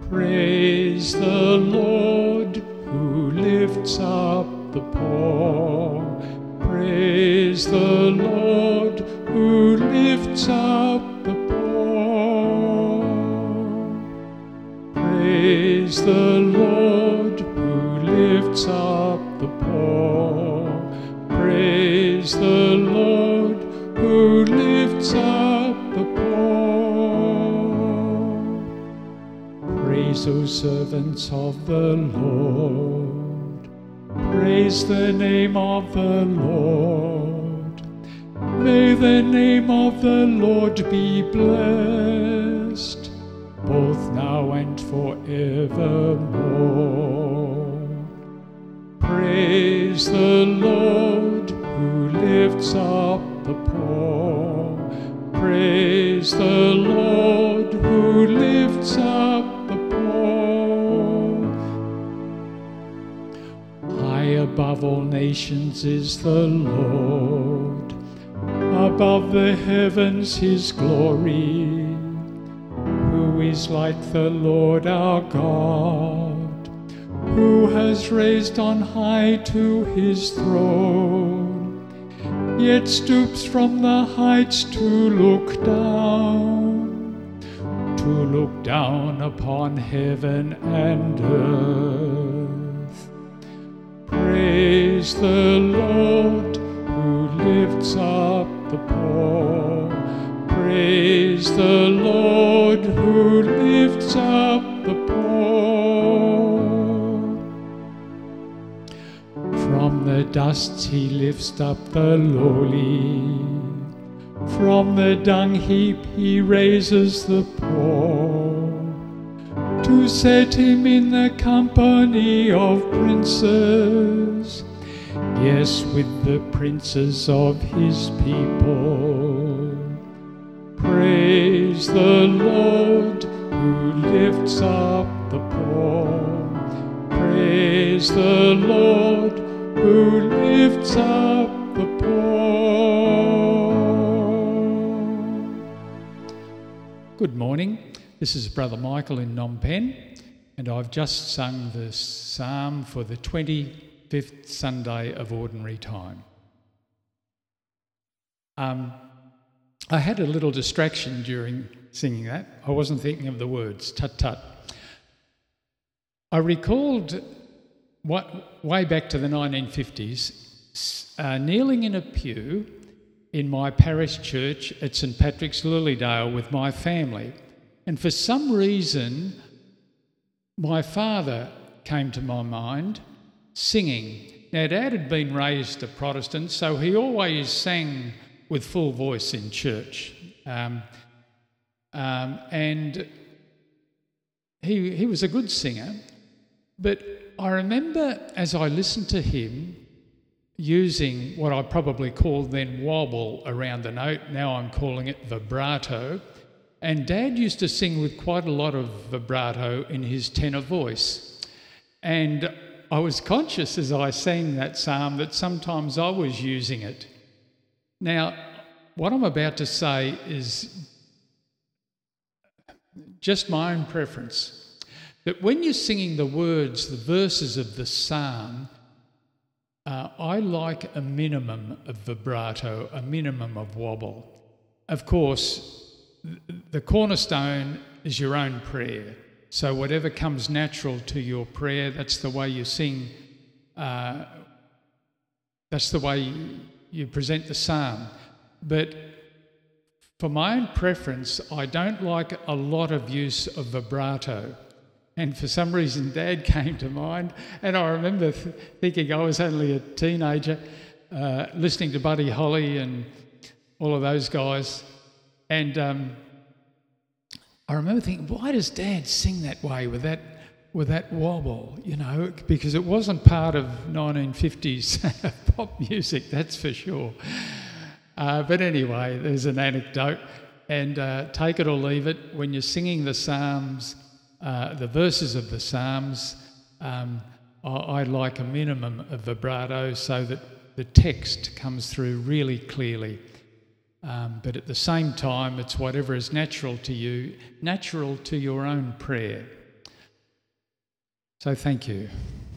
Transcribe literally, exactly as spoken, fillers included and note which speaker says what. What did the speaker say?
Speaker 1: Praise the Lord who lifts up the poor. Praise the Lord who lifts up the poor. Praise the Lord who lifts up the poor. Praise the Lord who lifts up the poor. Praise, O servants of the Lord. Praise the name of the Lord. May the name of the Lord be blessed, both now and forevermore. Praise the Lord who lifts up the poor. Praise the Lord who lifts up the poor. High above all nations is the Lord, above the heavens his glory. Who is like the Lord our God, who has raised on high to his throne, yet stoops from the heights to look down, to look down upon heaven and earth. Praise the Lord who lifts up the poor. Praise the Lord who lifts up the poor. From the dust he lifts up the lowly. From the dung heap he raises the poor, to set him in the company of princes, yes, with the princes of his people. Praise the Lord who lifts up the poor. Praise the Lord who lifts up the poor. Good morning. This is Brother Michael in Phnom Penh, and I've just sung the psalm for the twenty-fifth Sunday of Ordinary Time. Um, I had a little distraction during singing that. I wasn't thinking of the words, tut tut. I recalled what, way back to the nineteen fifties, uh, kneeling in a pew in my parish church at St Patrick's, Lilydale, with my family. And for some reason, my father came to my mind singing. Now, Dad had been raised a Protestant, so he always sang with full voice in church. Um, um, and he, he was a good singer. But I remember as I listened to him using what I probably called then wobble around the note, now I'm calling it vibrato. And Dad used to sing with quite a lot of vibrato in his tenor voice. And I was conscious as I sang that psalm that sometimes I was using it. Now, what I'm about to say is just my own preference. That when you're singing the words, the verses of the psalm, uh, I like a minimum of vibrato, a minimum of wobble. Of course, the cornerstone is your own prayer. So whatever comes natural to your prayer, that's the way you sing. Uh, that's the way you, you present the psalm. But for my own preference, I don't like a lot of use of vibrato. And for some reason, Dad came to mind. And I remember th- thinking I was only a teenager, uh, listening to Buddy Holly and all of those guys. And um, I remember thinking, why does Dad sing that way with that with that wobble, you know? Because it wasn't part of nineteen fifties pop music, that's for sure. Uh, but anyway, there's an anecdote. And uh, take it or leave it, when you're singing the Psalms, uh, the verses of the Psalms, um, I, I like a minimum of vibrato so that the text comes through really clearly. Um, but at the same time, it's whatever is natural to you, natural to your own prayer. So thank you.